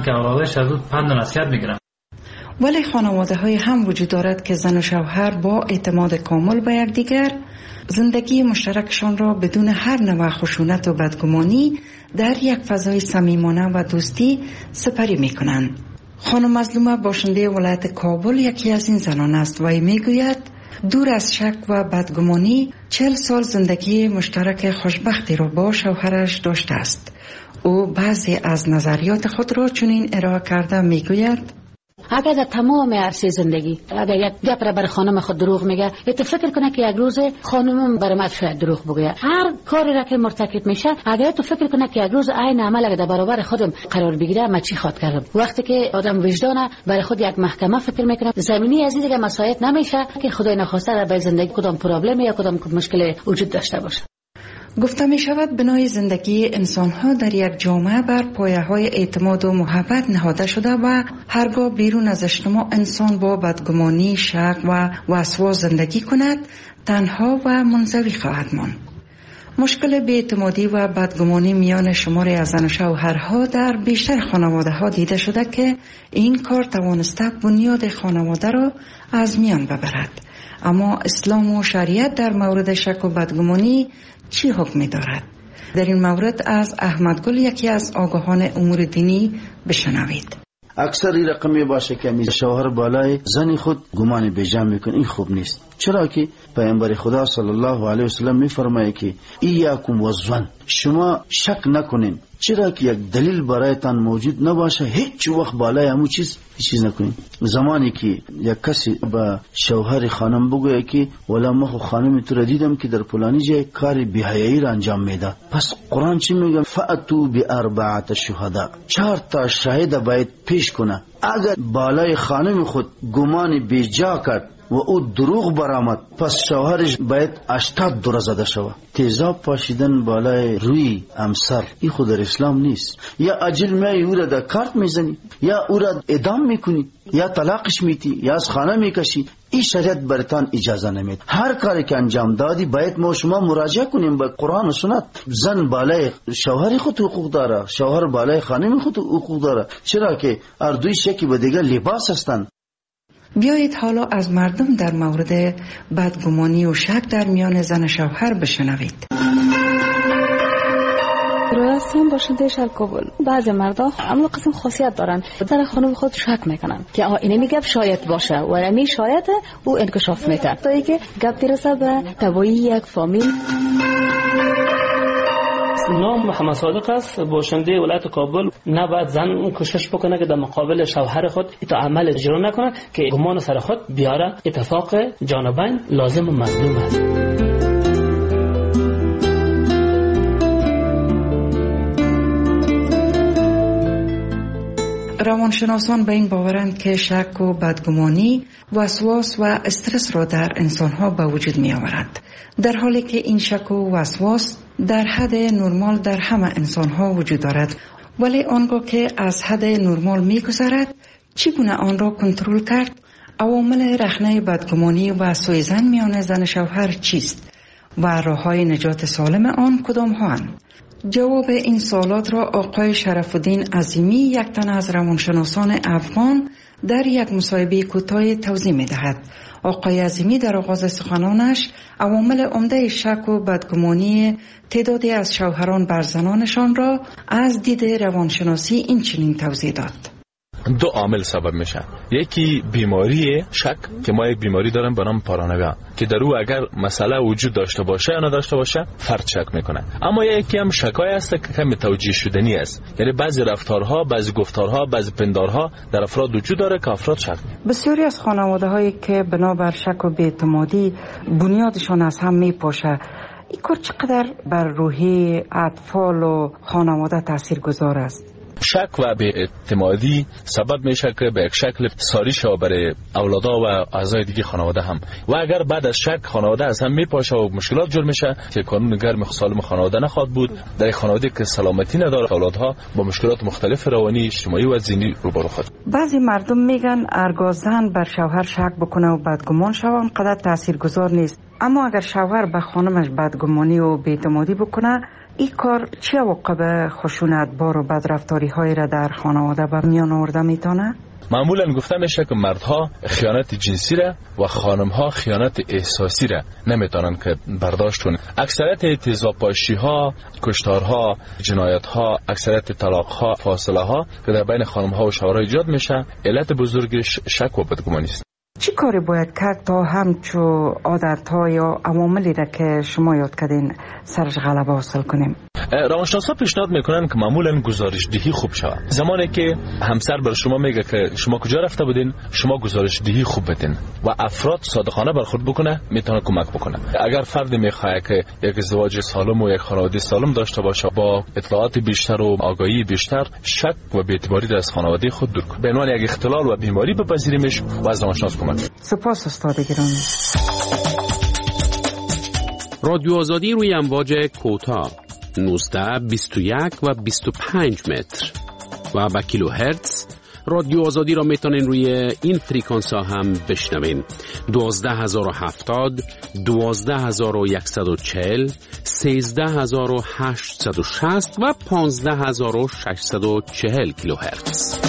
که اولادش از او پند و نصیحت میگیرن. ولی خانواده های هم وجود دارد که زن و شوهر با اعتماد کامل به یکدیگر زندگی مشترکشان را بدون هر نوع خشونت و بدگمانی در یک فضای صمیمانه و دوستی سپری میکنند. خانم مظلومه باشنده ولایت کابل یکی از این زنان است و میگوید دور از شک و بدگمانی 40 سال زندگی مشترک خوشبختی را با شوهرش داشته است. او بعضی از نظریات خود را چنین ارائه کرده میگوید اگر در تمام عرصه زندگی اگر یک گپ را برای خانم خود دروغ میگه، تو فکر کنه که یک روز خانمم برای من شاید دروغ بگه. هر کاری را که مرتکب میشه اگر تو فکر کنه که یک روز عین عمل اگر در برابر خودم قرار بگیره من چی خواهد کردم. وقتی که آدم وجدانه برای خود یک محکمه فکر میکنه، زمینی از این دیگه مسائل نمیشه که خدای نخواسته در به زندگی کدام پرابلم یا کدام مشکل وجود داشته باشه. گفته می شود بنای زندگی انسان ها در یک جامعه بر پایه های اعتماد و محبت نهاده شده و هرگاه بیرون از اجتماع انسان با بدگمانی، شک و وسواس زندگی کند تنها و منزوی خواهد ماند. مشکل بی‌اعتمادی و بدگمانی میان شماری از زن و شوهرها در بیشتر خانواده ها دیده شده که این کار توانسته بنیاد خانواده را از میان ببرد. اما اسلام و شریعت در مورد شک و بدگمانی چی حکم دارد؟ در این مورد از احمد گل یکی از آگاهان امور دینی بشنوید. اکثر این رقمی باشه که شوهر بالای زن خود گمان بیجا میکنه، این خوب نیست. چرا که پیامبر خدا صلی الله علیه و سلم میفرمایه که ایاکم والظن، شما شک نکنین. چرا که یک دلیل برایتان موجود نباشه هیچ وقت بالای همون چیز نکنین. زمانی که یک کسی به شوهر خانم بگویه که ولی ما خو خانم تو را دیدم که در فلانی جای کار بی‌حیایی را انجام میده، پس قرآن چی میگه؟ فأتوا بأربعة شهداء، 4 تا شاهد باید پیش کنه. اگر بالای خانم خود گمان بیجا کرد و او دروغ برآمد، پس شوهرش باید 80 دور زده شود. تیزاب پاشیدن بالای روی همسر این خود در اسلام نیست. یا اجل میای او را در کارت میزنی، یا او را اعدام میکنی، یا طلاقش میتی، یا از خانه میکشی. این شریعت برتان اجازه نمید. هر کاری که انجام دادی باید ما شما مراجعه کنیم به قرآن و سنت. زن بالای شوهر خود حقوق داره، شوهر بالای خانم خود حقوق داره. چرا که هر دوی شکی به دیگر لباس هستند. بیایید حالا از مردم در مورد بدگمانی و شک در میان زن و شوهر بشنوید. راستین باشنده شهر کابل بعضی مردا عمل قسم خاصیت دارن، در خانم خود شک میکنن که اینه میگه شاید باشه و امی شاید او انکشاف میده تا اینکه گپ برسه به تبایی یک فامیل. نام محمد صادق است، باشنده ولایت کابل. نباید زن کوشش بکنه که در مقابل شوهر خود تا عمل اجرا نکنه که گمان سر خود بیاره. اتفاق جانبین لازم و مطلوب است. روانشناسان به این باورند که شک و بدگمانی وسواس و استرس را در انسانها به وجود می آورد، در حالی که این شک و وسواس در حد نرمال در همه انسانها وجود دارد. ولی آنگاه که از حد نرمال می گذرد چگونه آن را کنترل کرد؟ عوامل رخنه بدگمانی و سوء ظن میان زن و شوهر چیست و راه‌های نجات سالم آن کدام هاند؟ جواب این سوالات را آقای شرف الدین عظیمی، یک تن از روانشناسان افغان، در یک مصاحبه کوتاه توضیح می‌دهد. آقای عظیمی در آغاز سخنانش عوامل عمده شک و بدگمانی تعدادی از شوهران بر زنانشان را از دید روانشناسی این چنین توضیح داد. 2 عامل سبب میشه. یکی بیماری شک که ما یک بیماری داریم به نام پارانویا که در او اگر مسئله وجود داشته باشه یا نداشته باشه فرد شک میکنه. اما یکی هم شکای است که کم توجیه شدنی است، یعنی بعضی رفتارها، بعضی گفتارها، بعضی پندارها در افراد وجود داره که افراد شک میکنه. بسیاری از خانواده هایی که بنابر شک و بی‌اعتمادی بنیادشان از هم میپاشه، این کار چقدر بر روحی اطفال و خانواده تاثیرگذار است؟ شک و بی‌اعتمادی سبب میشه که به یک شکل ساری شود برای اولادا و اعضای دیگه خانواده هم. و اگر بعد از شک خانواده از هم میپاشه و مشکلات جور میشه که قانون گرم سالم خانواده نخواهد بود. در خانواده که سلامتی نداره اولادها با مشکلات مختلف روانی، اجتماعی و ذهنی روبرو خواهد. بعضی مردم میگن هرگاه زن بر شوهر شک بکنه و بدگمان شود اونقدر تاثیرگذار نیست، اما اگر شوهر به خانمش بدگمانی و بی‌اعتمادی بکنه این کار چه عواقب خشونت بار و بدرفتاری های را در خانواده به میان آورده میتونه؟ معمولا گفته میشه که مردها خیانت جنسی را و خانمها خیانت احساسی را نمیتونن که برداشت کنن. اکثریت تیزابپاشی ها، کشتارها، جنایت ها، اکثریت طلاق ها، فاصله ها که در بین خانمها و شوهرها ایجاد میشه، علت بزرگش شک و بدگمانی است. چی کاری باید کرد تا همچو عادت‌ها یا عواملی را که شما یاد کردین سرش غلبه حاصل کنیم؟ روانشناسا پیشنهاد میکنن که معمولا گزارش دهی خوب شود. زمانی که همسر بر شما میگه که شما کجا رفته بودین، شما گزارش دهی خوب بدین و افراد صادقانه برخورد بکنه، میتونه کمک بکنه. اگر فردی میخواد که یک ازدواج سالم و یک خانواده سالم داشته باشه، با اطلاعات بیشتر و آگاهی بیشتر، شک و بی‌اعتباری را از خانواده خود دور کنه. به عنوان یک اختلال و بیماری بپذیریمش و از روانشناس کمک. سپاس استاد گرامی. رادیو آزادی روی امواج کوتاه 19 21 و 25 متر و با کیلو هرتز. رادیو آزادی را میتونین روی این فریکانس ها هم بشنوین. 12070 12140 13860 و 15640 کیلو هرتز.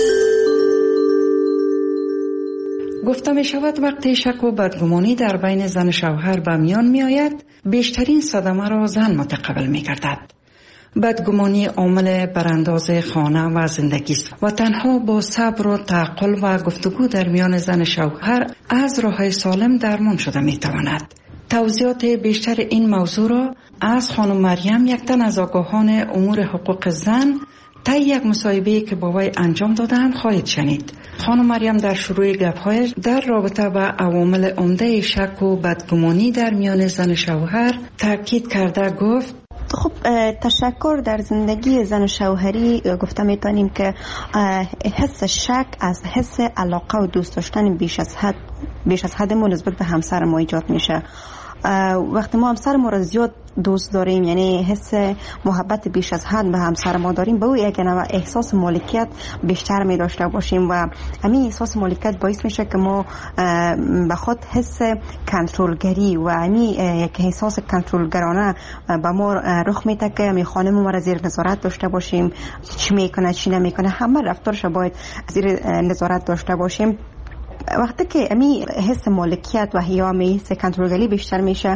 گفته می شود وقتی شک و بدگمانی در بین زن و شوهر به میان می آید، بیشترین صدمه را زن متقبل می گردد. بدگمانی عامل برانداز خانه و زندگی است و تنها با صبر و تعقل و گفتگو در میان زن و شوهر از راه سالم درمان شده می تواند. توضیحات بیشتر این موضوع را از خانم مریم، یک تن از آگاهان امور حقوق زن، تا یک مصاحبه‌ای که با وی انجام دادند خواهید شنید. خانم مریم در شروع گپ‌هایش در رابطه با عوامل عمده شک و بدگمانی در میان زن و شوهر تاکید کرده گفت: خب تشکر در زندگی زن و شوهری گفته میتونیم که حس شک از حس علاقه و دوست داشتن بیش از حد ما نسبت به همسر ما ایجاد میشه. وقتی ما همسر ما را زیاد دوست داریم، یعنی حس محبت بیش از حد به همسر ما داریم، به او یک نوع احساس مالکیت بیشتر می داشته باشیم و همین احساس مالکیت باعث میشه که ما به خود حس کنترلگری و همین یک احساس کنترلگرانه به ما رخ میده که می خانم ما را زیر نظارت داشته باشیم، چی میکنه چی نمیکنه، همه رفتارش باید زیر نظارت داشته باشیم. وقتی که امی حس مالکیت و یا حس کنترلگری بیشتر میشه،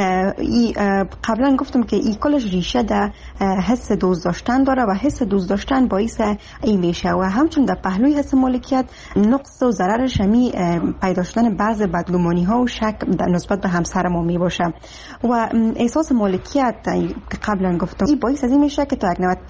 قبلا گفتم که این کلش ریشه در حس دوست داشتن داره و حس دوست داشتن باعث این میشه و همچون در پهلوی حس مالکیت نقص و ضررش همی پیدا شدن بعض بدگمانی ها و شک نسبت به همسر ما می باشه. و احساس مالکیت که قبلا گفتم این باعث از این میشه که تا یک نوع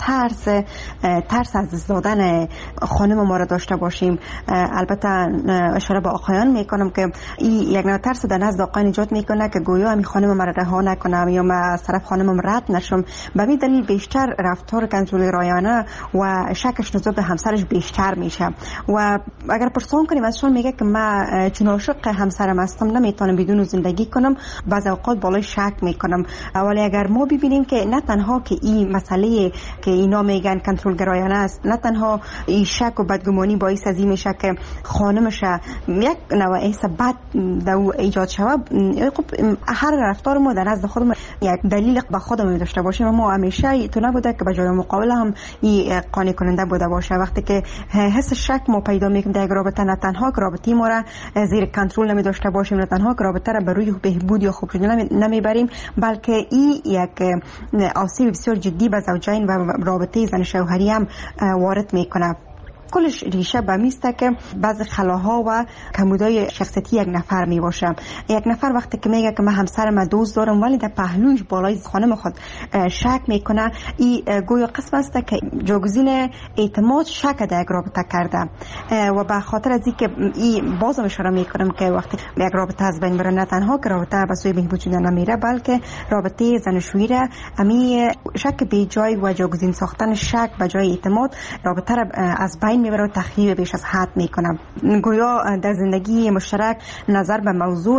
ترس از دست دادن خانم ما را داشته باشیم. البته اشاره به آقایان میکنم که این یک نوع ترس در نزد آقایان ایجاد میکنه که گویا همین خانم ما را رها نکنم یا من از طرف خانمم رد نشم. به همین دلیل بیشتر رفتار کنترل رایانه و شکش نسبت به همسرش بیشتر میشه. و اگر پرسان کنیم ازشون میگه که من چون عاشق همسرم هستم نمیتونم بدون زندگی کنم، بعضی اوقات بالای شک میکنم. ولی اگر ما ببینیم که نه تنها که این مسئله که اینا میگن کنترل گرایانه است، نه تنها این شک و بدگمانی باعث از این میشه که خانمش یک نوع احساس بد در ایجاد شود، خب هر رفتار ما در نزد خودمون یک دلیل به خودمون داشته باشیم و ما همیشه تو نبوده که به جای مقابل هم این قانع کننده بوده باشه. وقتی که حس شک ما پیدا میکنیم در یک رابطه، نه تنها که رابطه ما را زیر کنترل نمی داشته باشیم، نه تنها که رابطه را به روی بهبود یا خوب شدن نمیبریم، بلکه این یک آسیب بسیار جدی به زوجین و رابطه زن شوهری هم وارد میکنه. کلش ریشه به میسته که بعض خلاها و کمبودهای شخصیتی یک نفر می باشه. یک نفر وقتی که میگه که من همسرم دوست دارم ولی در پهلویش بالای خانم خود شک میکنه، این گویا قسم است که جایگزین اعتماد شک در یک رابطه کرده. و به خاطر از اینکه این بازم اشاره میکنم که وقتی یک رابطه از بین بره، نه تنها که رابطه به سوی بهبود شدن نمیره، بلکه رابطه زن و شوهر امی شک به جای و جایگزین ساختن شک به جای اعتماد رابطه را از بین بین میبره و تخریب بیش از حد میکنه. گویا در زندگی مشترک نظر به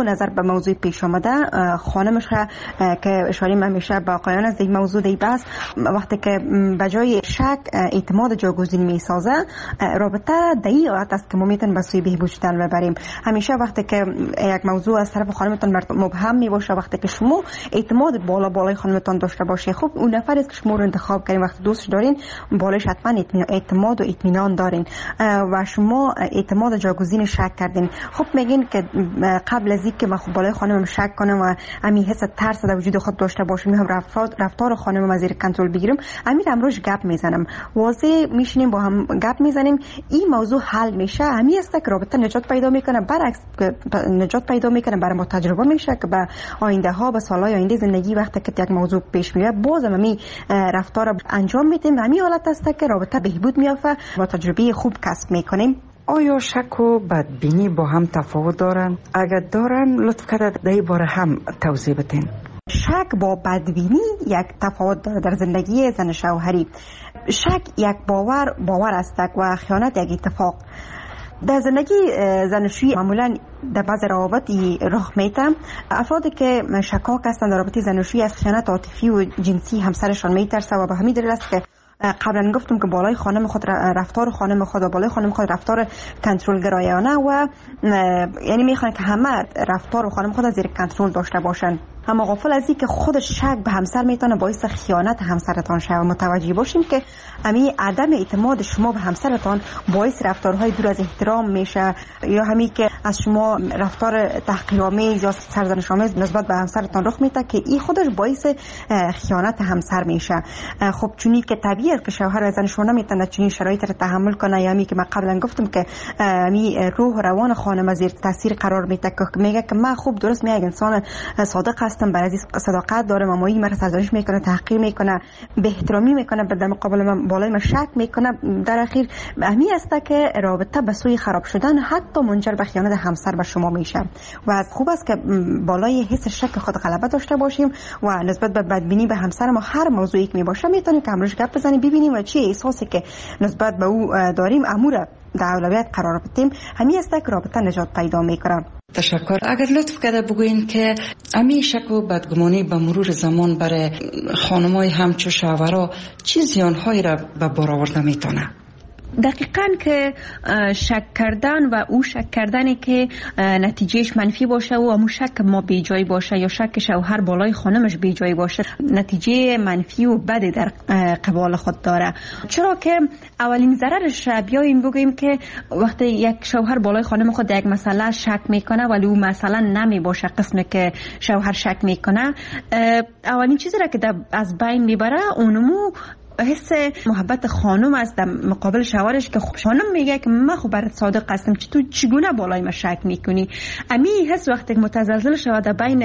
موضوع پیش آمده، خانمش که اشاره همیشه با آقایان از این موضوع دی بس، وقتی که بجای شک اعتماد جاگزین میسازه، رابطه دی حالت است که ما میتونیم به سوی بهبود شدن ببریم. همیشه وقتی که یک موضوع از طرف خانمتون مبهم میباشه، وقتی که شما اعتماد بالای خانمتون داشته باشه، خب اون نفری است که شما رو انتخاب کردین، وقتی دوستش دارین بالایش حتما اعتماد و اطمینان دارین و شما اعتماد جاگزین شک کردین. خب میگین که قبل از اینکه من خب بالای خانمم شک کنم و همین حس ترس در وجود خود داشته باشم، هم رفتار خانمم از زیر کنترل بگیرم، همین امروز گپ میزنم، واضح میشینیم با هم گپ میزنیم، این موضوع حل میشه. همین است که رابطه نجات پیدا میکنه. برعکس نجات پیدا میکنه، برای ما تجربه میشه که به آینده ها، به سالهای آینده زندگی وقتی که یک موضوع پیش میاد بازم همین رفتار انجام میدیم. همین حالت است که رابطه بهبود میافته و تجربه خوب کسب میکنیم. آیا شک و بدبینی با هم تفاوت دارن؟ اگر دارن لطف کرده در باره هم توضیح بدین. شک با بدبینی یک تفاوت داره در زندگی زن شوهری. شک یک باور است و خیانت یک اتفاق. در زندگی زناشویی معمولا در بعض روابط رخ میده. افرادی که شکاک هستند در رابطه زناشویی از خیانت عاطفی و جنسی همسرشان میترسه و به همین دلیل است که قبلا گفتم که بالای خانم خود رفتار خانم خود و بالای خانم خود رفتار کنترل گرایانه و یعنی میخوان که همه رفتار خانم خود زیر کنترل داشته باشن. اما غافل از این که خود شک به همسر میتونه باعث خیانت همسرتان شود. متوجه باشیم که همین عدم اعتماد شما به همسرتان باعث رفتارهای دور از احترام میشه، یا همین که از شما رفتار تحقیرآمیز یا سرزنش‌آمیز نسبت به همسرتان رخ میده که این خودش باعث خیانت همسر میشه. خب چونی که طبیعیه که شوهر و زن شما نمیتونه چنین شرایط رو تحمل کنه، یا همین که من قبلا گفتم که همین روح و روان خانم زیر تاثیر قرار میده که میگه که من خوب درست میگم انسان صادق هستم، برای صداقت دارم، اما این مرا سرزنش میکنه، تحقیر میکنه، به احترامی میکنه، در مقابل من بالای من شک میکنه. در اخیر همین است که رابطه به سوی خراب شدن حتی منجر به خیانت همسر به شما میشه. و از خوب است که بالای حس شک خود غلبه داشته باشیم و نسبت به بدبینی به همسر ما هر موضوعی که میباشه میتونیم که امروز گپ بزنیم، ببینیم و چه احساسی که نسبت به او داریم امور در اولویت قرار بدیم. همین است که رابطه نجات پیدا میکنه. تشکر. اگر لطف کرده بگوین که امی شک و بدگمانی به مرور زمان برای خانمای همچو شوهرها چه زیانهایی را به بار آورده میتونه؟ دقیقاً که شک کردن و او شک کردنی که نتیجهش منفی باشه و همون شک ما بی جای باشه یا شک شوهر بالای خانمش بی جای باشه، نتیجه منفی و بدی در قبال خود داره. چرا که اولین ضررش بیاییم بگوییم که وقتی یک شوهر بالای خانم خود یک مسئله شک میکنه ولی او مثلا نمی باشه قسمی که شوهر شک میکنه، اولین چیزی را که از بین میبره اونمو حس محبت خانم است در مقابل شوهرش که خانم میگه که من خب برات صادق هستم، تو چگونه بالای من شک میکنی؟ امی حس وقتی که متزلزل شود در بین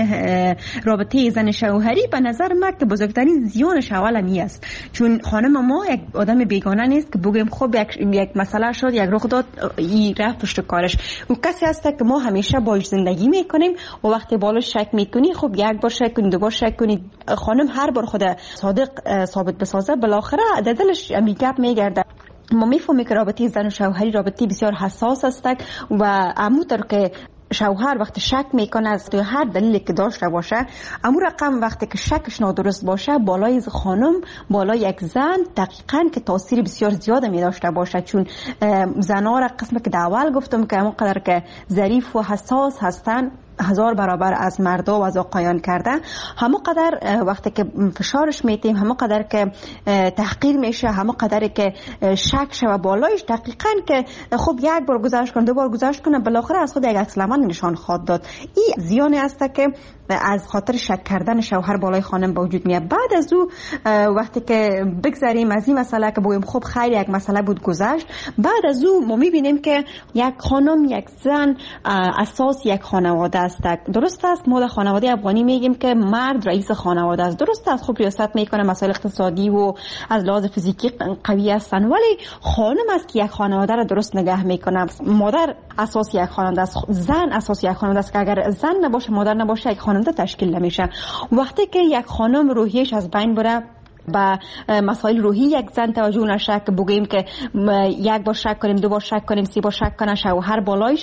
رابطه زن شوهری، به نظر من که بزرگترین زیانش اول امی است. چون خانم ما یک آدم بیگانه نیست که بگیم خب یک مسئله شد، یک رخ داد، این رفت پشت کارش. او کسی است که ما همیشه باهاش زندگی میکنیم و وقتی بالاش شک میکنی خب یک بار شک کنی، دو بار شک کنی، خانم هر بار خود صادق ثابت بسازه بالاخره در دلش گپ میگرده. ما میفهمیم که رابطه زن و شوهری رابطه بسیار حساس است و همونطور که شوهر وقتی شک میکنه از توی هر دلیلی که داشته باشه، امو رقم وقتی که شکش نادرست باشه بالای خانم، بالای یک زن دقیقاً که تاثیر بسیار زیاد می داشته باشه. چون زنها را قسم که در اول گفتم که همونقدر که ظریف و حساس هستن 1000 برابر از مردا و از آقایان کرده، همونقدر وقتی که فشارش میتیم، همونقدر که تحقیر میشه، همونقدر که شک شوه بالایش، دقیقاً که خب یک بار گذشت کنه، دو بار گذشت کنه، بالاخره از خود یک عکس العمل نشان خواهد داد. این زیانی است که از خاطر شک کردن شوهر بالای خانم به وجود میاد. بعد از او وقتی که بگذریم از این مسئله که بگیم خب خیر یک مسئله بود گذشت، بعد از او ما میبینیم که یک خانم، یک زن اساس یک خانواده است. درست است ما در خانواده افغانی میگیم که مرد رئیس خانواده است. درست است خب ریاست میکنه، مسائل اقتصادی و از لحاظ فیزیکی قوی هستن، ولی خانم است که یک خانواده را درست نگه میکنه. مادر اساس یک خانواده است، زن اساس یک خانواده است که اگر زن نباشه، مادر نباشه، یک خانواده تشکیل نمیشه. وقتی که یک خانم روحیش از بین بره، به مسائل روحی یک زن توجه نشه که بگیم که یک بار شک کنیم، دو بار شک کنیم، سه بار شک کنه شوهر بالایش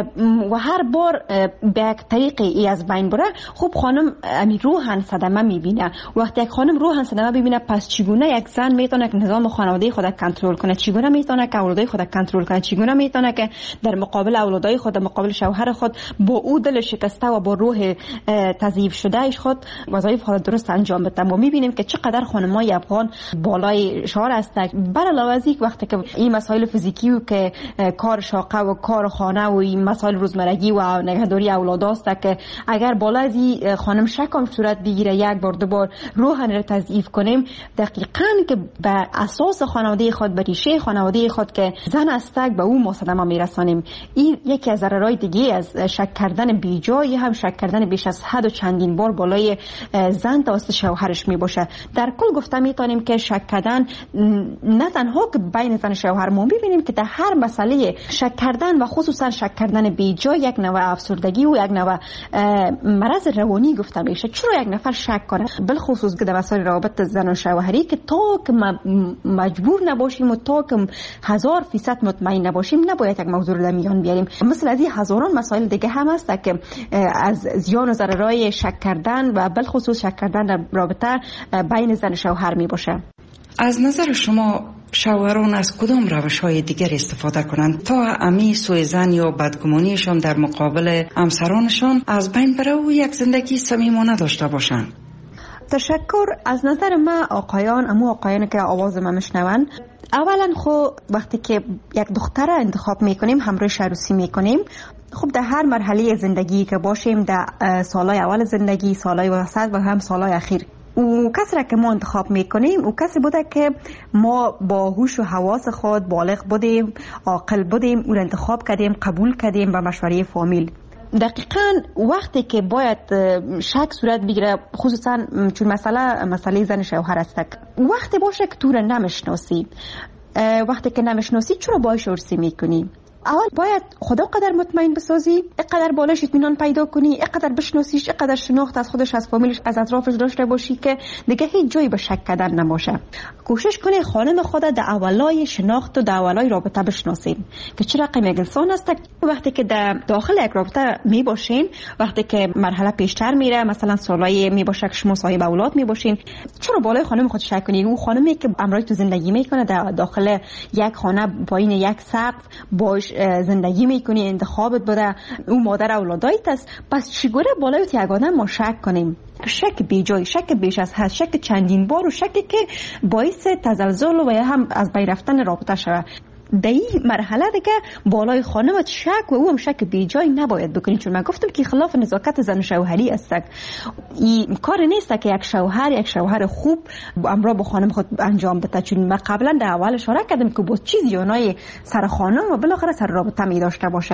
و هر بار به یک طریقی ای از بین بره. خب خانم روحاً صدمه میبینه. وقتی یک خانم روحاً صدمه ببینه، پس چگونه یک زن میتونه که نظام خانواده خود کنترل کنه، چگونه میتونه که اولادای خود کنترل کنه، چگونه میتونه که در مقابل اولادای خود، در مقابل شوهر خود با او دل شکسته و با روح تضعیف شده ایش خود وظایف خود درست انجام بده. ما میبینیم که چقدر خانمای افغان بالای شعار هستند. بر علاوه از این وقتی که این مسائل فیزیکی و که کار شاقه و کار خانه و این مسائل روزمرگی و نگهداری اولاد است که اگر بالا از این خانم شکم صورت بگیره، یک بار دو بار روحاً را تضعیف کنیم، دقیقاً که به اساس خانواده خود، به ریشه خانواده خود که زن استک به او صدمه میرسانیم. این یکی از ضررهای دیگه از شک کردن بیجای هم شک کردن بیش از حد و چندین بار بالای زن توسط شوهرش می باشه. در کل گفته میتونیم که شک کردن نه تنها که بین زن و شوهر، ما ببینیم که در هر مسئله شک کردن و خصوصا شک کردن بیجای یک نوع افسردگی و یک نوع مرض روانی گفته میشه. چرا یک نفر شک کنه؟ بالخصوص که در مسائل روابط زن و شوهری که تا که مجبور نباشیم و تا که 1000% مطمئن نباشیم نباید یک موضوع رو در میان بیاریم. مثل از این هزاران مسائل دیگه هم هست که از زیان و ضررهای شک کردن و بالخصوص شک کردن در رابطه بین زن و شوهر می باشه. از نظر شما شوهران از کدام روش‌های دیگر استفاده کنند تا امی سوء ظن یا بدگمانیشان در مقابل همسرانشان از بین بره و یک زندگی صمیمانه داشته باشند؟ تشکر. از نظر ما آقایان که آواز ما میشنون، اولا وقتی که یک دختر انتخاب میکنیم، همراهش عروسی میکنیم، خب در هر مرحله زندگی که باشیم، در سالهای اول زندگی، سالهای وسط و هم سالهای اخیر، او کسی را که ما انتخاب میکنیم او کسی بوده که ما با هوش و حواس خود بالغ بودیم، عاقل بودیم، او را انتخاب کردیم، قبول کردیم به مشوره فامیل. دقیقاً وقتی که باید شک صورت بگیره، خصوصا چون مسئله زن شوهر است، وقتی باشه که تو را نمیشناسی، وقتی که نمیشناسی چرا باهاش عروسی میکنی؟ اول باید خدا قدر مطمئن بسازی، اینقدر بالاش اطمینان پیدا کنی، اینقدر بشناسیش، اینقدر شناخت از خودش، از فامیلش، از اطرافش داشته باشی که دیگه هیچ جایی به شک کردن نباشه. کوشش کنی خانم خود در اولای شناخت و در اولای رابطه بشناسین که چه رقم یک انسان است. وقتی که در داخل یک رابطه می باشین، وقتی که مرحله پیشتر میره، مثلا سالای می باشه که شما صاحب اولاد می باشین، چرا بالای خانم خود شک کنی؟ او خانمی که امروز تو زندگی میکنه در داخل یک خانه پایین یک سقف باش زندگی میکنی، انتخابت بوده، او مادر اولادایت است، پس چگونه بالای یک آدم ما شک کنیم؟ شک بیجای، شک بیش از حد، شک چندین بار و شکی که باعث تزلزل و هم از بین رفتن رابطه شود. در این مرحله دیگه بالای خانمت شک و او هم شک بیجای نباید بکنی، چون من گفتم که خلاف نزاکت زن و شوهری است. این کار نیست که یک شوهر خوب امرا با خانم خود انجام بده، چون من قبلا در اول اشاره کردم که با چیز یونای سر خانم و بالاخره سر رابطه می داشته باشه.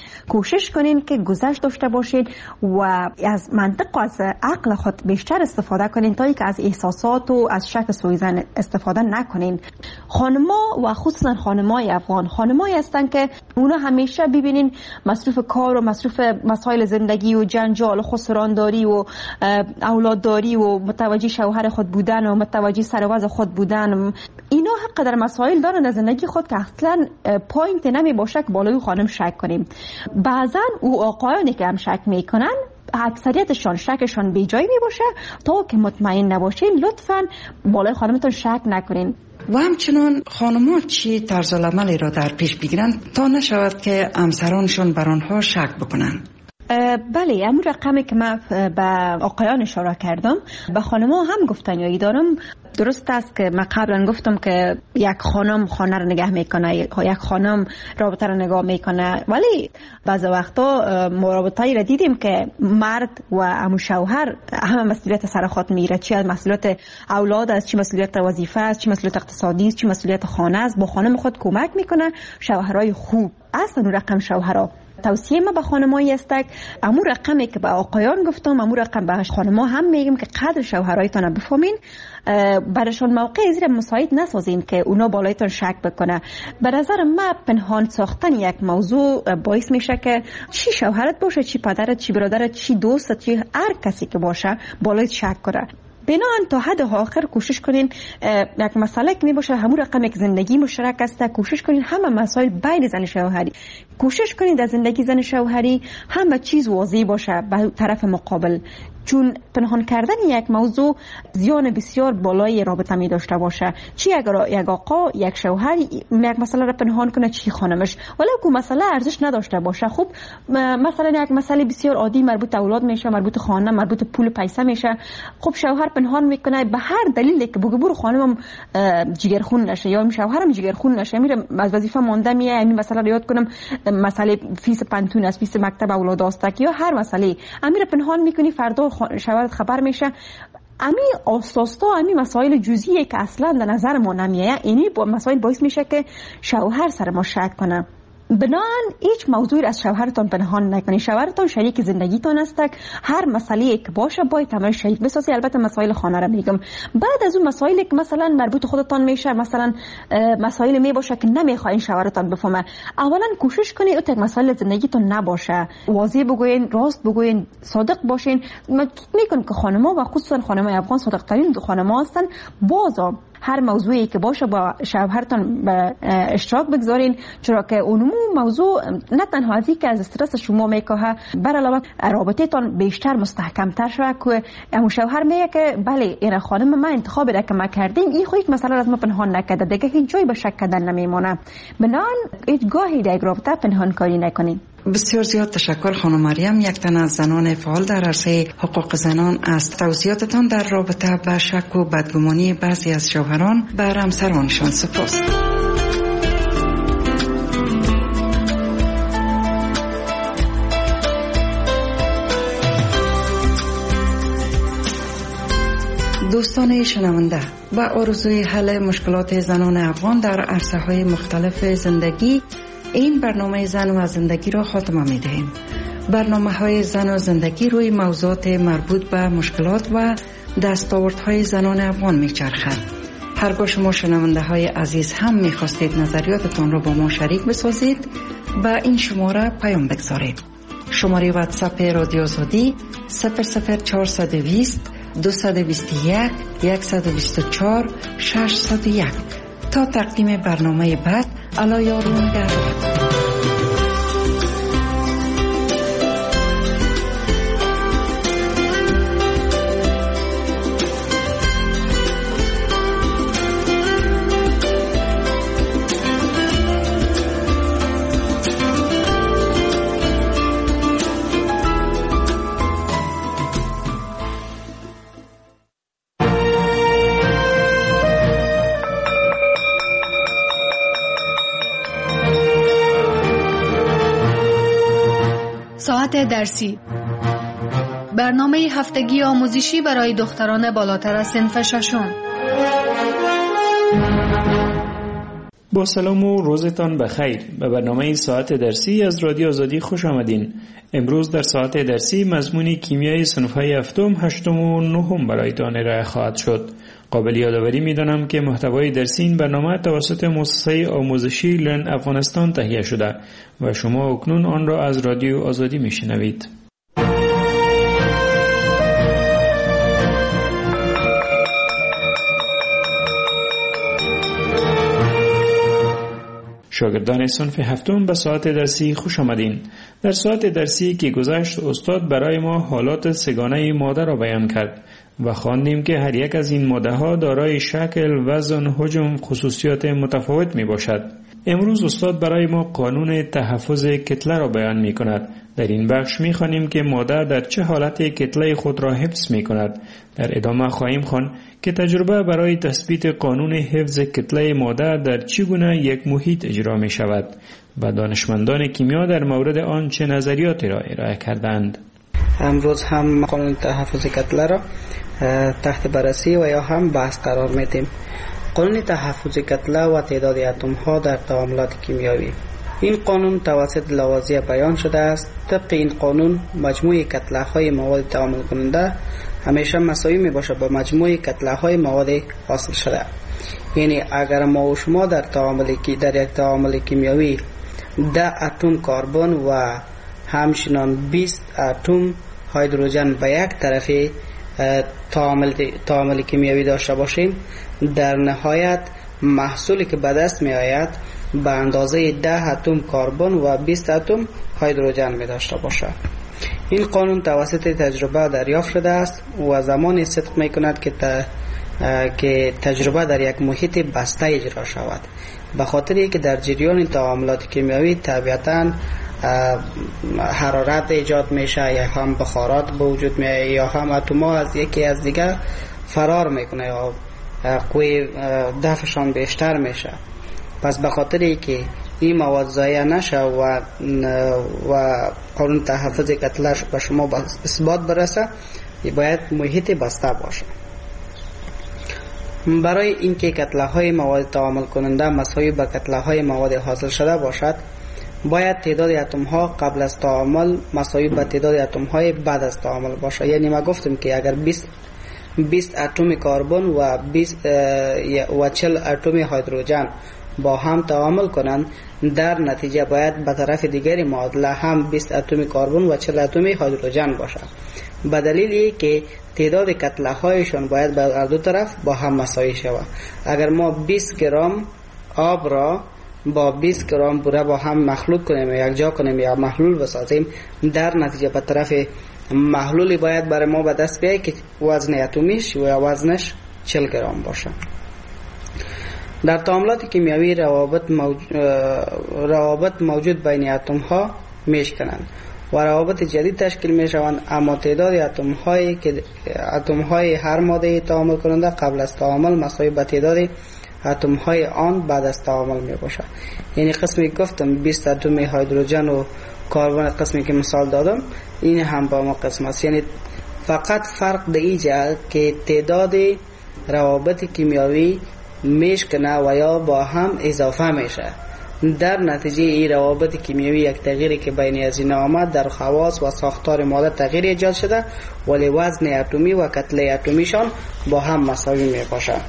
کوشش کنین که گذشت داشته باشین و از منطق و از عقل خود بیشتر استفاده کنین تا اینکه از احساسات و از شک سوء ظن استفاده نکنین. خانما و خصوصا خانمای افغان خانمایی هستن که اونا همیشه ببینین مصروف کار و مصروف مسائل زندگی و جنجال و خسرانداری و اولادداری و متوجه شوهر خود بودن و متوجه سر وضع خود بودن، اینا حق در مسائل دارن در زندگی خود که اصلا پوینت نمی باشه که بالای خانم شک کنیم. بعضا او آقایانی که هم شک میکنن اکثریتشان شکشان بی جای می باشه، تا که مطمئن نباشین لطفاً بالای خانمتون شک نکنین. و همچنان خانم‌ها چی طرز العملی را در پیش بگیرند تا نشود که همسرانشان بر آنها شک بکنند؟ بله، همون رقمی که من به آقایان اشاره کردم به خانم‌ها هم گفتنیایی دارم. درست است که من قبلا گفتم که یک خانم خانه رو نگه میکنه، یک خانم رابطه رو نگاه میکنه، ولی بعض وقتا مرابطایی را دیدیم که مرد و عمو شوهر همه مسئولیت سر خود میره، چه مسئولیت اولاد است، چه مسئولیت وظیفه است، چه مسئولیت اقتصادی است، چه مسئولیت خانه است. با خانم خود کمک میکنه. شوهرای خوب اصلا رقم شوهرها توصیه ما به خانمایی است که امور رقمی که به آقایان گفتم امور رقم به خانم‌ها هم میگیم که قدر شوهرایتان بفهمین، برشان موقع زیر مساعد نسازین که اونا بالایتان شک بکنه. به نظر من پنهان ساختن یک موضوع باعث میشه که چی شوهرت باشه، چی پدرت، چی برادرت، چی دوستت، چی هر کسی که باشه بالایت شک کنه. بنابراین تا حد آخر کوشش کنین یک مسئله که می باشه همون رقم یک زندگی مشترک است، کوشش کنین همه مسائل بین زن شوهری، کوشش کنین در زندگی زن شوهری همه چیز واضح باشه به طرف مقابل، چون پنهان کردن یک موضوع زیان بسیار بالای رابطه می داشته باشه. چی اگر یک آقا یک شوهر یک مسئله را پنهان کنه، چی خانمش، ولی که مسئله ارزش نداشته باشه، خب مثلا یک مسئله بسیار عادی مربوط اولاد میشه، مربوط خانه، مربوط پول پیسه میشه، خب شوهر پنهان میکنه به هر دلیلی که بگه برو خانمم جگرخون نشه یا شوهرم جگرخون نشه، میره از وظیفه مونده میه، این مسئله رو یاد کنم، مسئله فیس پنتون است، فیس مکتب اولاد است یا هر مسئله امیر پنهان میکنی، فردا شوهرت خبر میشه. امی اساسا امی مسائل جزئیه که اصلا در نظر ما نمیاد، اینی مسائل باعث میشه که شوهر سر ما شک کنه. بنان هیچ موضوعی از شوهرتان پنهان نکنید. شوهرتان شریک زندگیتان است، هر مسئله که باشه باید همه شریک بسازی. البته مسائل خانه را میگم. بعد از اون مسائلی که مثلا مربوط خودتان میشه، مثلا مسائل می باشه که نمیخواین شوهرتان بفهمه، اولا کوشش کنید اون تک مسائل زندگیتان نباشه، واضح بگوین، راست بگوین، صادق باشین. میگم که خانم‌ها و خصوصا خانم‌های افغان صادق ترین خانم‌ها هستن. بازم هر موضوعی که باشه با شوهرتان به اشتراک بگذارین، چرا که اون موضوع نه تنها ازی که از استرس شما میکاهه، بر علاوه رابطه تان بیشتر مستحکم تر شوه که اون شوهر میگه که بله این خانم من انتخاب را که ما کردیم، این خودش مسئله از ما پنهان نکرده، دیگه هیچ جایی به شک کردن نمیمونه. بنان هیچ گاهی در رابطه پنهان کاری نکنین. بسیار زیاد تشکر خانم مریم، یک تن از زنان فعال در عرصه حقوق زنان، از توضیحاتتان در رابطه با شک و بدگمانی بعضی از شوهران بر همسرانشان. سپاس. دوستان شنونده، با آرزوی حل مشکلات زنان افغان در عرصه‌های مختلف زندگی، این برنامه زن و زندگی را خاتمه می دهیم. برنامه‌های زن و زندگی روی موضوعات مربوط به مشکلات و دستاوردهای زنان افغان می چرخد. هرگاه شما شنونده های عزیز هم می خواستید نظریاتتان را با ما شریک بسازید، با این شماره پیام بگذارید. شماره واتساپ رادیو آزادی 00420 221 124 601. تا تقدیم برنامه بعد، الا یارون گردد. ساعت درسی، برنامه هفتگی آموزشی برای دختران بالاتر از صنف ششم. با سلام و روزتان بخیر. به برنامه ساعت درسی از رادیو آزادی خوش آمدین. امروز در ساعت درسی مضمون کیمیای صنف‌های هفتم، هشتم و نهم برایتان ارائه خواهد شد. قابل یادآوری می‌دانم که محتوای درسی این برنامه توسط مؤسسه آموزشی لرن افغانستان تهیه شده و شما اکنون آن را از رادیو آزادی می‌شنوید. شاگردان صنف هفتم به ساعت درسی خوش آمدین. در ساعت درسی که گذشت استاد برای ما حالات سگانه ماده را بیان کرد و خواندیم که هر یک از این ماده ها دارای شکل، وزن، حجم، خصوصیات متفاوت می باشد. امروز استاد برای ما قانون تحفظ کتله را بیان می کند. در این بخش می خوانیم که ماده در چه حالت کتله خود را حفظ می کند. در ادامه خواهیم خواند که تجربه برای تثبیت قانون حفظ کتله ماده در چگونه یک محیط اجرا می شود و دانشمندان کیمیا در مورد آن چه نظریاتی را ارائه کردند. امروز هم قانون تحفظ کتله را تحت بررسی و یا هم بحث قرار میدیم. قانون تحفظ کتله و تعداد اتم ها در تعاملات کیمیایی. این قانون توسط لاوازیه بیان شده است. طبق این قانون مجموع کتله های مواد تعامل کننده همیشه مساوی می باشد با مجموع کتله های مواد حاصل شده. یعنی اگر ما و شما در یک تعامل کیمیایی 10 اتم کربن و همچنان 20 اتم هیدروژن به یک طرف تعامل کیمیایی داشته باشیم، در نهایت محصولی که به دست می آید به اندازه 10 اتم کربن و 20 اتم هیدروژن می داشته باشد. این قانون توسط تجربه دریافت شده است و زمانی صدق می کند که تجربه در یک محیط بسته اجرا شود، به خاطر که در جریان تعاملات کیمیایی طبیعتاً حرارت ایجاد میشه، یا هم بخارات به وجود میاد، یا هم اتم‌ها از یکی از دیگر فرار میکنه یا قوی دفعشان بیشتر میشه. پس به خاطر که این مواد ضایع نشه و قانون تحفظ کتله به شما به اثبات برسه، باید محیط بسته باشه. برای اینکه کتله های مواد تعامل کننده مساوی به کتله های مواد حاصل شده باشد، باید تعداد اتم ها قبل از تعامل مساوی به تعداد اتم های بعد از تعامل باشه. یعنی ما گفتیم که اگر 20 اتم کربن و 40 اتم هیدروژن با هم تعامل کنند، در نتیجه باید به طرف دیگری معادله هم 20 اتم کربن و 40 اتم هیدروژن باشد، به دلیلی که تعداد کتله هایشان باید به هر دو طرف با هم مساوی شود. اگر ما 20 گرم آب را با 20 گرم بوره با هم مخلوط کنیم، یک جا کنیم یا محلول بسازیم، در نتیجه به طرف محلولی باید برای ما به دست بیاید که وزن اتمیش و وزنش 40 گرم باشه. در تعاملات کیمیایی روابط موجود بین اتم ها میشکنند و روابط جدید تشکیل می شوند، اما تعداد اتم های هر ماده تعامل کننده قبل از تعامل مساوی به تعداد اتم های آن بعد از تعامل می باشد. یعنی قسمی گفتم 20 اتم هیدروژن و کربن، قسمی که مثال دادم این هم با ما قسم است. یعنی فقط فرق در اینجا که تعداد روابط کیمیایی میشکنه و یا با هم اضافه میشه. در نتیجه این روابط کیمیایی یک تغییری که بین از این آمد در خواص و ساختار ماده تغییر ایجاد شده، ولی وزن اتمی و کتله اتمیشان با هم مساوی می باشند.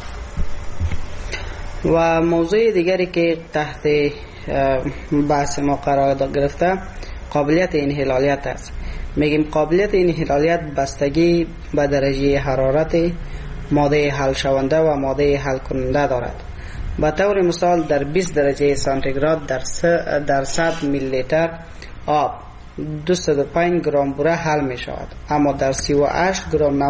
و موضوع دیگری که تحت بحث ما قرار گرفته قابلیت انحلالیت است. میگیم قابلیت انحلالیت بستگی به درجه حرارت ماده حل شونده و ماده حل کننده دارد. به طور مثال در 20 درجه سانتیگراد در 100 میلی لیتر آب 205 گرم بوره حل می شود، اما در 38 گرم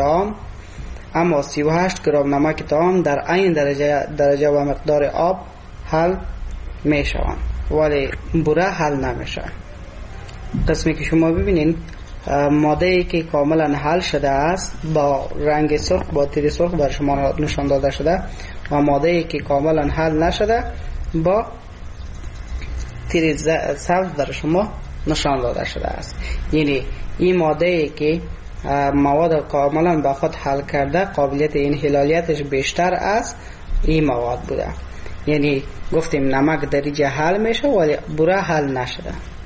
نمک طعام در این درجه و مقدار آب حل می شوند، ولی بوره حل نمی شود. قسمی که شما ببینین ماده ای که کاملا حل شده است با رنگ سرخ با تیر سرخ بر شما نشان داده شده، و ماده ای که کاملا حل نشده با تیر سبز بر شما نشان داده شده است. یعنی این ماده ای که مواد کاملا به خود حل کرده قابلیت انحلالیتش بیشتر از این مواد بوده. یعنی گفتیم نمک درجه حل میشه ولی بوره حل نشده.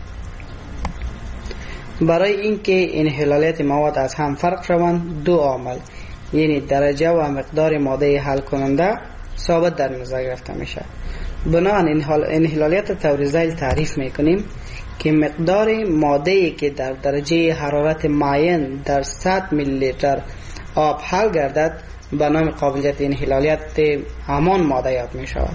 برای اینکه انحلالیت مواد از هم فرق شوند، دو عامل یعنی درجه و مقدار ماده حل کننده ثابت در نظر گرفته میشه. بنابراین انحلالیت طور ذیل تعریف میکنیم که مقدار ماده‌ای که در درجه حرارت معین در 100 میلی لیتر آب حل گردد به نام قابلیت انحلالیت همان ماده یاد می شود.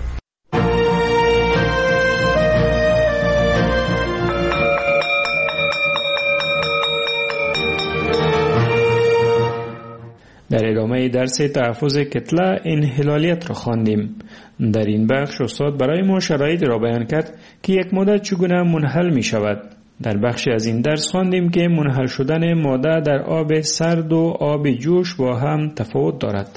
در ادامه درس تحفظ کتله انحلالیت را خواندیم. در این بخش استاد برای ما شرایط را بیان کرد که یک ماده چگونه منحل می شود. در بخش از این درس خواندیم که منحل شدن ماده در آب سرد و آب جوش با هم تفاوت دارد.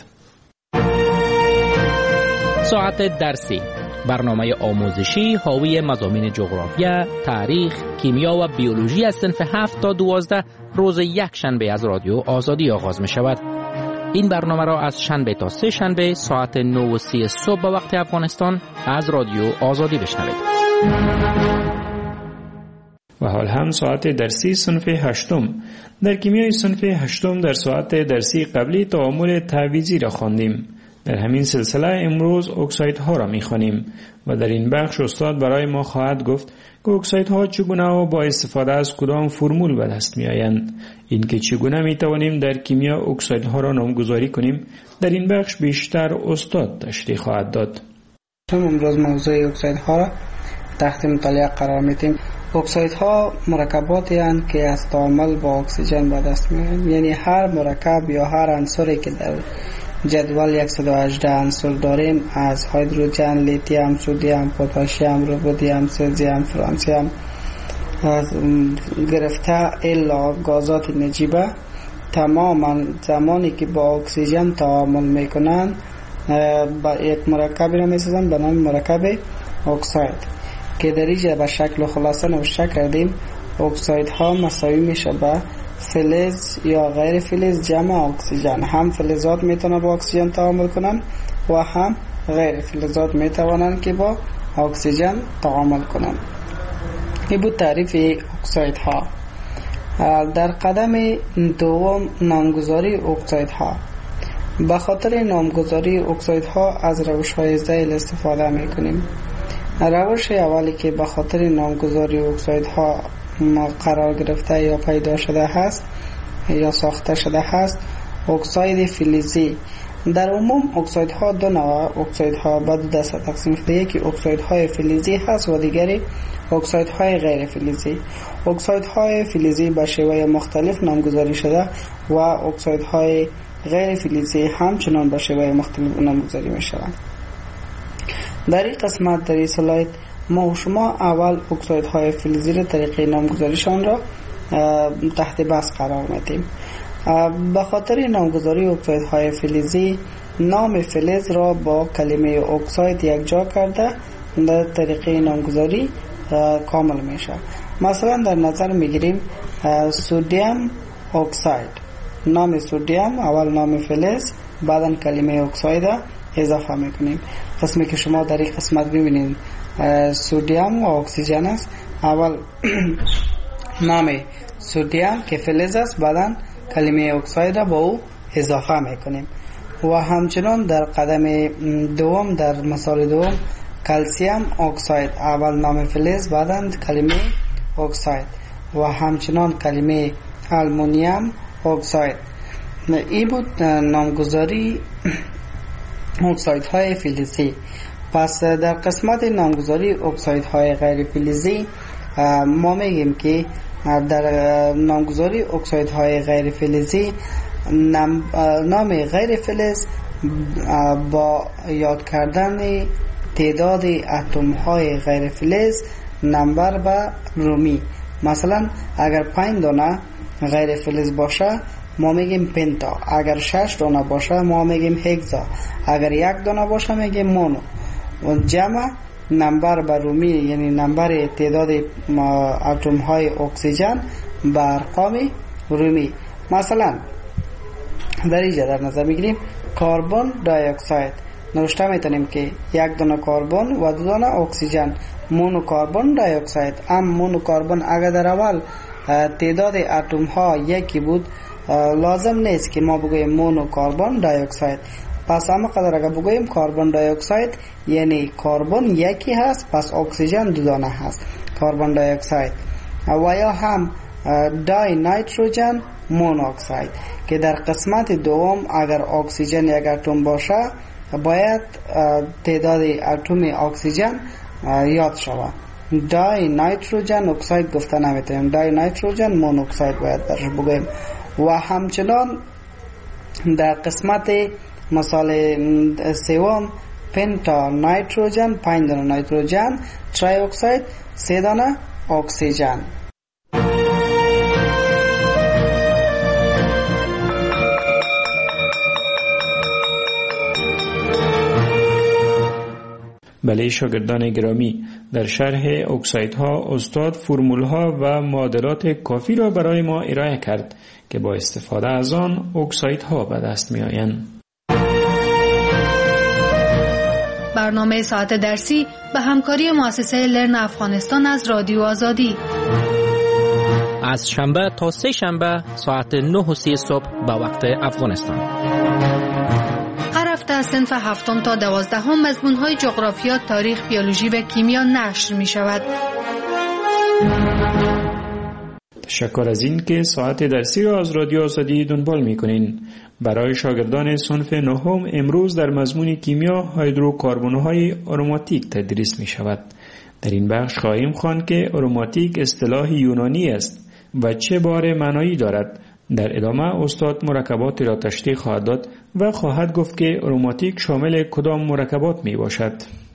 ساعت درسی، برنامه آموزشی حاوی مضامین جغرافیا، تاریخ، کیمیا و بیولوژی از صنف 7 تا 12 روز یک شنبه از رادیو آزادی آغاز می شود. این برنامه را از شنبه تا سه شنبه ساعت 9:30 صبح به وقت افغانستان از رادیو آزادی بشنوید. و حال هم ساعت درسی صنف 8. در کیمیای صنف 8 در ساعت درسی قبلی تعامل تعویضی را خواندیم. در همین سلسله امروز اکسایدها را می‌خوانیم و در این بخش استاد برای ما خواهد گفت که اکسایدها چگونه و با استفاده از کدام فرمول به دست می‌آیند. اینکه چگونه می‌توانیم در کیمیا اکسایدها را نامگذاری کنیم در این بخش بیشتر استاد تشریح خواهد داد. امروز موضوع اکسایدها را تحت مطالعه قرار میدیم. اکسایدها مرکباتی هستند که از تعامل با اکسیژن به دست می‌آیند. یعنی هر مرکب یا هر عنصری که در جدول 118 عنصر داریم، از هیدروژن، لیتیوم، سدیم، پتاسیم، رودیم، سلزیم، فرانسیم گرفته الا گازات نجیبه، تماما زمانی که با اکسیژن تعامل میکنند با یک مرکبی را میسازند به نام مرکب اکساید که در اینجا به شکل خلاصه نوشته کردیم. اکسایدها مساوی میشه به فلز یا غیر فلز جمع اکسیژن. هم فلزات میتونن با اکسیژن تعامل کنن و هم غیر فلزات میتوانند که با اکسیژن تعامل کنن. این بود تعریف اکسایدها. در قدم دوم نامگذاری اکسایدها. به خاطر نامگذاری اکسایدها از روش‌های ذیل استفاده میکنیم. روش اولی که به خاطر نامگذاری اکسایدها قرار گرفته یا پیدا شده هست یا ساخته شده هست اکساید فلزی. در عموم اکسایدها دو نوع اکسایدها به دو دسته تقسیم شده. یکی اکسایدهای فلزی هست و دیگری اکسایدهای غیر فلزی. اکسایدهای فلزی به شیوه مختلف نامگذاری شده و اکسایدهای غیر فلزی همچنان به شیوه مختلف نامگذاری می شوند. در این قسمت در این سلاید ما و شما اول اکسایدهای فلزی را طریقه نامگذاریشان را تحت بحث قرار میدیم. به خاطر نامگذاری اکسایدهای فلزی نام فلز را با کلمه اکساید یک جا کرده در طریقه نامگذاری کامل میشه. مثلا در نظر میگیریم سدیم اکساید. نام سدیم اول نام فلز بعدا کلمه اکساید اضافه میکنیم. قسمی که شما در این قسمت ببینید سدیم و اکسیژن است. اول نام سدیم که فلز است بعدا کلمه اکساید با او اضافه میکنیم. و همچنان در قدم دوم در مثال دوم کلسیم اکساید اول نام فلز بعدا کلمه اکساید و همچنان کلمه آلومینیوم اکساید. این بود نامگذاری اکسایدهای فلزی. پس در قسمت نامگذاری اکسایدهای غیر فلزی ما میگیم که در نامگذاری اکسایدهای غیر فلزی نام غیر فلز با یاد کردن تعداد اتم های غیر فلز نمبر به رومی. مثلا اگر 5 دانه غیر فلز باشه ما میگیم پنتا، اگر 6 دانه باشه ما میگیم هگزا، اگر 1 دانه باشه میگیم مونو. و جمع نمبر به رومی یعنی نمبر تعداد اتم های اکسیژن به ارقام رومی. مثلا در اینجا در نظر میگیریم کربن دی اکساید نوشته میتونیم که 1 دانه کربن و 2 دانه اکسیژن مونو کربن دی اکساید. مونو کربن اگر در اول تعداد اتم ها یکی بود لازم نیست که ما بگوییم مونو کربن دی اکساید. پس اما قدر اگر بگوییم کربن دی اکساید یعنی کربن یکی هست پس اکسیژن 2 دانه هست کربن دی اکساید. و یا هم دای نیتروژن مونوکساید که در قسمت دوم اگر اکسیژن یک اتم باشه باید تعداد اتم اکسیژن یاد شود. دای نیتروژن اکساید گفته نمیتونیم، دای نیتروژن مونوکساید باید درش بگوییم. و همچنان در قسمت مثال سوم پنتا نیتروژن 5 دانه نیتروژن، تری اکساید 3 دانه اکسیژن. بله شاگردان گرامی، در شرح اکسایدها استاد فرمولها و معادلات کافی را برای ما ارائه کرد که با استفاده از آن اکسایدها به دست می آیند. برنامه ساعت درسی به همکاری مؤسسه لرن افغانستان از رادیو آزادی از شنبه تا سه شنبه ساعت 9:30 صبح به وقت افغانستان. هر هفته از صنف 7 تا 12 مضمون‌های جغرافیا، تاریخ، بیولوژی و کیمیا نشر می‌شود. تشکر از این که ساعت درسی را از رادیو آزادی دنبال می‌کنین. برای شاگردان صنف 9 امروز در مضمون کیمیا هیدروکربن‌های آروماتیک تدریس می‌شود. در این بخش خواهیم خواند که آروماتیک اصطلاح یونانی است و چه باره معنایی دارد. در ادامه استاد مرکبات را تشریح خواهد داد و خواهد گفت که آروماتیک شامل کدام مرکبات می باشد.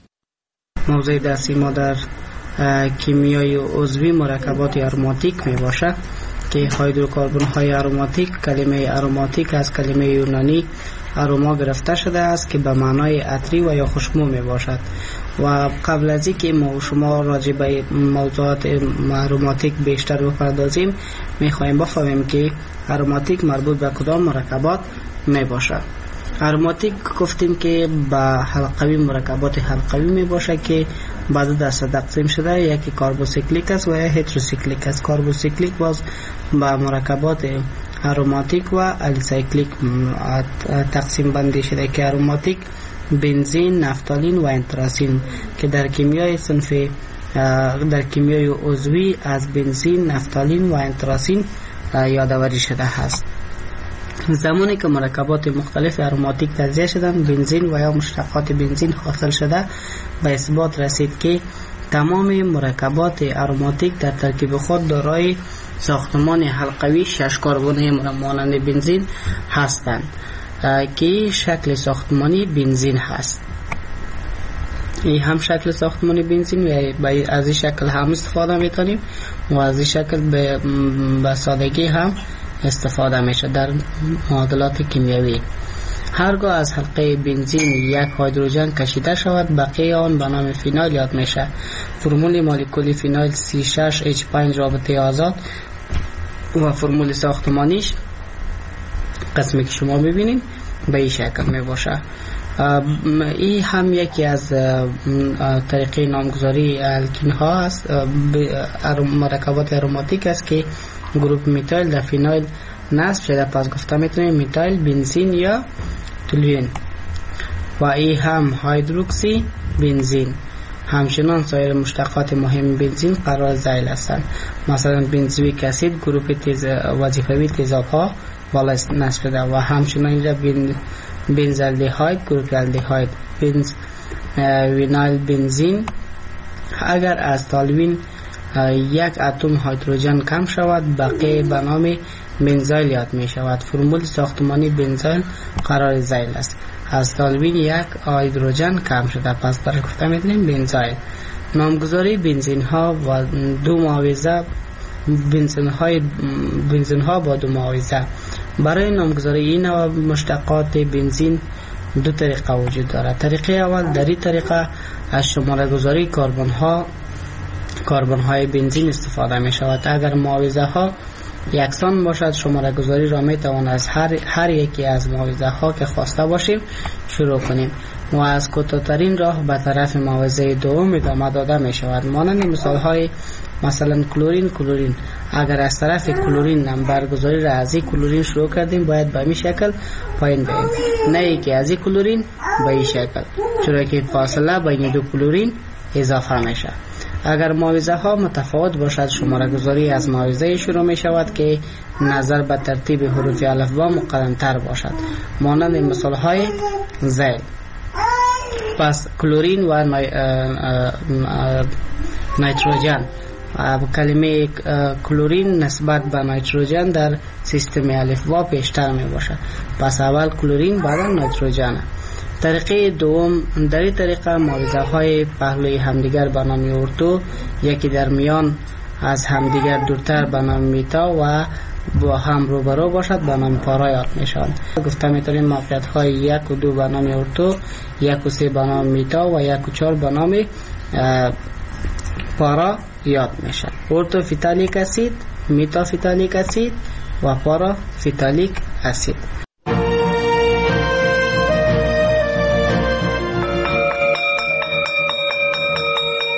موضوع درسی ما در کیمیای عضوی مرکبات آروماتیک می باشد که هیدروکربن های آروماتیک، کلمه آروماتیک از کلمه یونانی آروما گرفته شده است که به معنای عطری و یا خوشبو می باشد. و قبل از اینکه ما شما راجع به موضوعات آروماتیک بیشتر بپردازیم، میخواهیم بفهمیم که آروماتیک مربوط به کدام مرکبات می باشد. آروماتیک گفتیم که به حلقوی مرکبات حلقوی می باشد که بعد دسته تقسیم شده، یکی کاربوسیکلیک است و یا هتروسیکلیک است. کاربوسیکلیک باز به مرکبات آروماتیک و الیسایکلیک تقسیم بندی شده که آروماتیک بنزین، نفتالین و انتراسین که در کیمیای صنف در کیمیای عضوی از بنزین، نفتالین و انتراسین یادآوری شده است. زمانی که مرکبات مختلف آروماتیک تجزیه شدند، بنزین و یا مشتقات بنزین حاصل شده، به اثبات رسید که تمام مرکبات آروماتیک در ترکیب خود دارای ساختمان حلقوی 6 کربنی مانند بنزین هستند که شکل ساختمانی بنزین هست. این هم شکل ساختمانی بنزین و از این شکل هم استفاده میتونیم و از این شکل به سادگی هم استفاده میشه در معادلات کیمیایی. هرگاه از حلقه بنزین یک هیدروژن کشیده شود، بقیه آن به نام فینال یاد میشه. فرمول مولکولی فینال C6H5 رابطه آزاد و فرمول ساختمانیش قسمی که شما ببینید به این شکل می باشه. این هم یکی از طریقه نامگذاری الکین ها است، مرکبات آروماتیک است که گروپ میتایل در فینایل نصب شده. پس گفته میتونیم میتایل بنزین یا تولوئین. و این هم هیدروکسی بنزین. همچنان سایر مشتقات مهم بنزین قرار ذیل هستند. مثلا بنزویک اسید گروپ وظیفوی تیزاب‌ها بالا نصب شده و همچنان اینجا بنزالدهاید گروپ الدهاید، وینایل بنزین. اگر از تالوین یک اتم هیدروژن کم شود، بقیه به نام بنزایل یاد می شود. فرمول ساختمانی بنزایل قرار ذیل است. از تالوین یک هیدروژن کم شده، پس برای گفته می‌دونیم بنزایل. نامگذاری بنزین ها و دو معاوضه، بنزین ها با دو معاوضه. برای نامگذاری این نوع مشتقات بنزین دو طریقه وجود دارد. طریقه اول، در این طریقه از شماره گذاری کربن های بنزین استفاده می شود. اگر معاوضه ها یکسان باشد، شماره گذاری را می توان از هر یکی از معاوضه ها که خواسته باشیم شروع کنیم و از کوتاه‌ترین راه به طرف معاوضه دوم ادامه داده می شود. مانند مثال های مثلا کلورین. اگر از طرف کلورین نمبر گذاری را از این کلورین شروع کردیم، باید به این شکل پایین بریم، نه ای که از این کلورین به این شکل، چرا که فاصله بین دو کلورین اضافه میشه. اگر معاوضه ها متفاوت باشد، شماره گذاری از معاوضه شروع می شود که نظر به ترتیب حروف الفبا مقدم تر باشد، مانند مثال های ذیل. پس کلورین و نیتروژن. کلمه کلورین نسبت به نیتروژن در سیستم الفبا بیشتر می باشد، پس اول کلورین بعد نیتروژن. طریقه دوم، در این طریقه معاوضه های پهلوی همدیگر به نام ارتو، یکی در میان از همدیگر دورتر به نام میتا و با هم روبرو باشد به نام پارا یاد می شود. گفته میتونیم موقعیت های 1 و 2 به نام ارتو، 1 و 3 به نام میتا و 1 و 4 به نام پارا یاد می شود. ارتو فیتالیک اسید، میتا فیتالیک اسید و پارا فیتالیک اسید.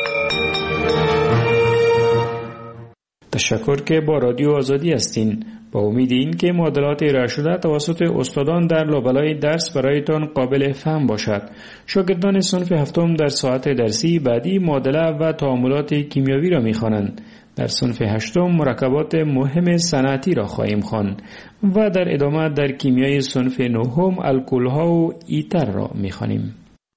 تشکر که با رادیو آزادی هستین. با امید این که معادلات ارائه شده توسط استادان در لابلای درس برایتان قابل فهم باشد. شاگردان صنف هفتم در ساعت درسی بعدی معادله و تعاملات کیمیایی را می‌خوانند. در صنف هشتم مرکبات مهم صنعتی را خواهیم خواند و در ادامه در کیمیای صنف نهم الکل‌ها و ایتر را می‌خوانیم.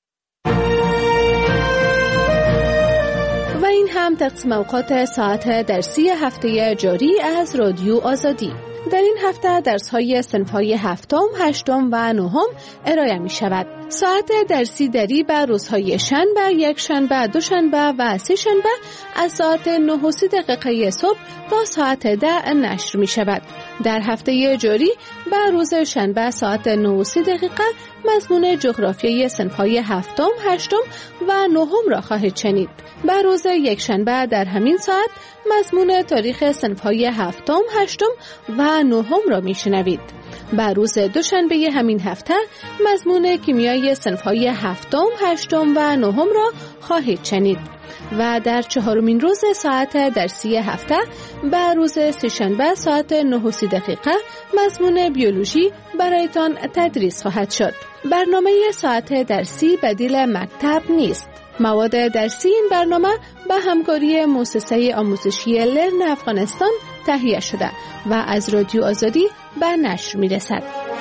و این هم تقسیم اوقات ساعت درسی هفته جاری از رادیو آزادی. در این هفته درس‌های صنف‌های هفتم، هشتم و نهم ارائه می‌شود. ساعت درسی دری بر روزهای شنبه، یک شنبه، دو شنبه و سه شنبه از ساعت 9:30 صبح تا ساعت 10 نشر می‌شود. در هفته جاری بر روز شنبه ساعت 9:30 مضمون جغرافیای صنف‌های هفتم، هشتم و نهم را خواهید شنید. بر روز یک شنبه در همین ساعت مضمون تاریخ صنف‌های هفتم، هشتم و نهم را میشنوید. بر روز دوشنبه همین هفته مضمون کیمیای صنف‌های هفتم، هشتم و نهم را خواهید شنید. و در چهارمین روز ساعت درسی هفته بر روز سه‌شنبه ساعت 9:30 مضمون بیولوژی برایتان تدریس خواهد شد. برنامه ساعت درسی بدیل مکتب نیست. مواد درسی این برنامه به همکاری مؤسسه آموزشی لرن افغانستان تهیه شده و از رادیو آزادی به نشر می‌رسد.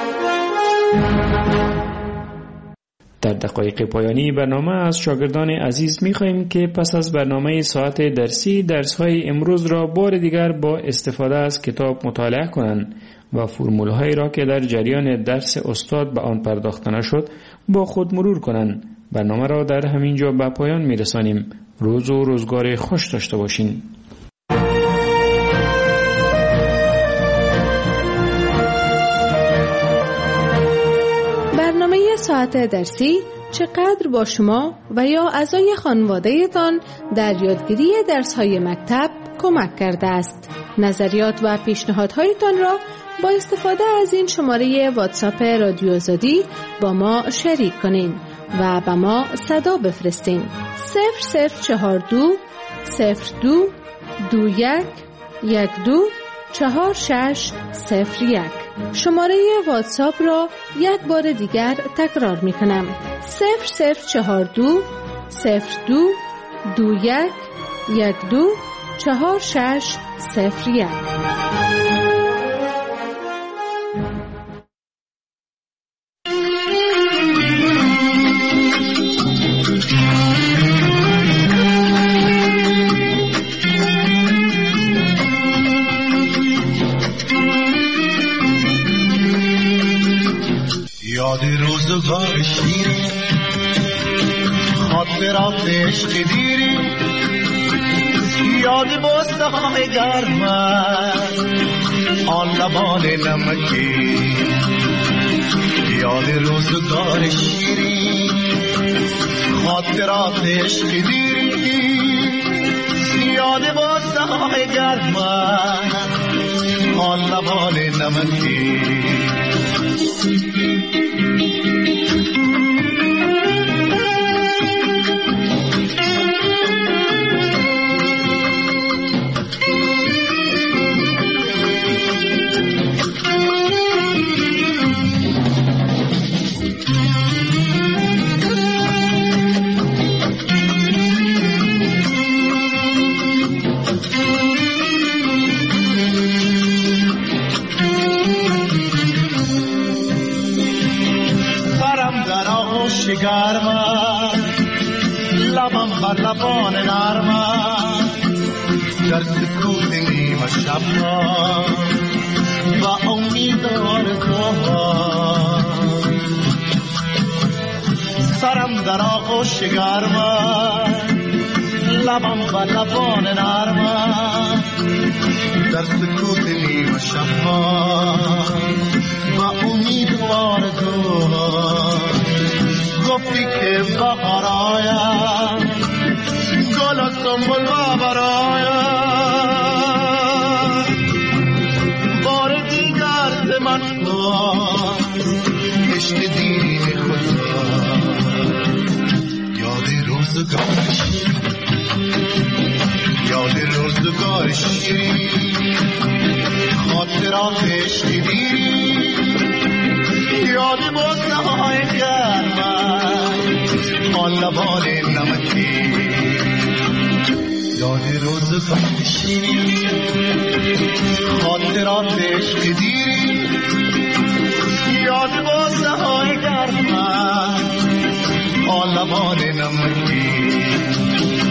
در دقایق پایانی برنامه از شاگردان عزیز می‌خواهیم که پس از برنامه ساعت درسی درس‌های امروز را بار دیگر با استفاده از کتاب مطالعه کنند و فرمول‌هایی را که در جریان درس استاد به آن پرداخته نشد با خود مرور کنند. برنامه را در همین جا به پایان می‌رسانیم. روز و روزگار خوش داشته باشین. برنامه ساعت درسی چقدر با شما و یا اعضای خانواده‌تان در یادگیری درس‌های مکتب کمک کرده است. نظریات و پیشنهادهایتان را با استفاده از این شماره واتساپ رادیو آزادی با ما شریک کنین و به ما صدا بفرستین. 0042 02 21 12 4601. شماره واتساپ را یک بار دیگر تکرار می کنم. 0042 02 21 12 4601. یاد روزگار شیرین خاطرات عشق دیری یاد بستان گرم آن لبان نمکی یاد روزگار شیرین خاطرات عشق دیری یاد بستان گرم آن لبان نمکی گرمم لبم بر لبان نرمم در سکوت نیمه شب و امیدوار تو سرم در آغوش گرمم لبم بر لبان نرمم در سکوت نیمه شب و امیدوار تو گفتی که بهار آید گل و سنبل و براید بار دیگر ز من عشق دین خدا یاد روزگار شیرین خاطرات عشقی دیری یاد بزنه های گرمن آن لبان نمکی یاد روز بخشی خاطرات عشقی دیری یاد بزنه های گرمن آن لبان نمکی